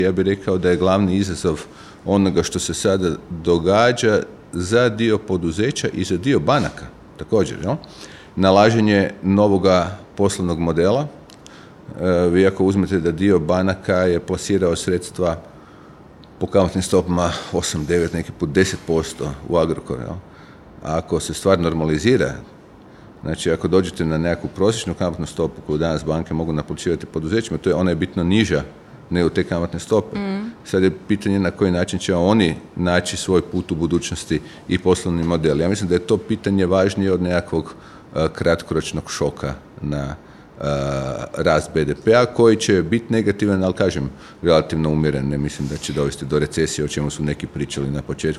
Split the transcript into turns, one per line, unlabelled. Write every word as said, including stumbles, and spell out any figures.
Ja bih rekao da je glavni izazov onoga što se sada događa za dio poduzeća i za dio banaka također. Jel? Nalaženje novoga poslovnog modela. Vi ako uzmete da dio banaka je plasirao sredstva po kamatnim stopama osam, devet, neki put deset posto u Agrokoru. Jel? A ako se stvar normalizira, znači ako dođete na nekakvu prosječnu kamatnu stopu koju danas banke mogu naplaćivati poduzećima, to je ona je bitno niža nego te kamatne stope. Mm. Sad je pitanje na koji način će oni naći svoj put u budućnosti i poslovni model. Ja mislim da je to pitanje važnije od nekakvog uh, kratkoročnog šoka na uh, rast be de pea koji će biti negativan, ali kažem, relativno umjeren. Ne mislim da će dovesti do recesije, o čemu su neki pričali na početku